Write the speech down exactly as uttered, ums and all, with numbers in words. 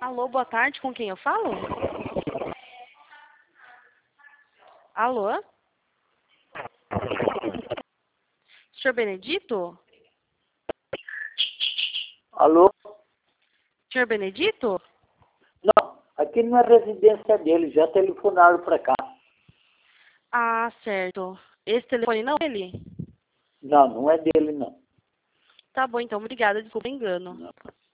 Alô, boa tarde, com quem eu falo? Alô? Senhor Benedito? Alô? Senhor Benedito? Não, aqui não é residência dele, já telefonaram para cá. Ah, certo. Esse telefone não é ele? Não, não é dele, não. Tá bom, então, obrigada, desculpa o engano. Não.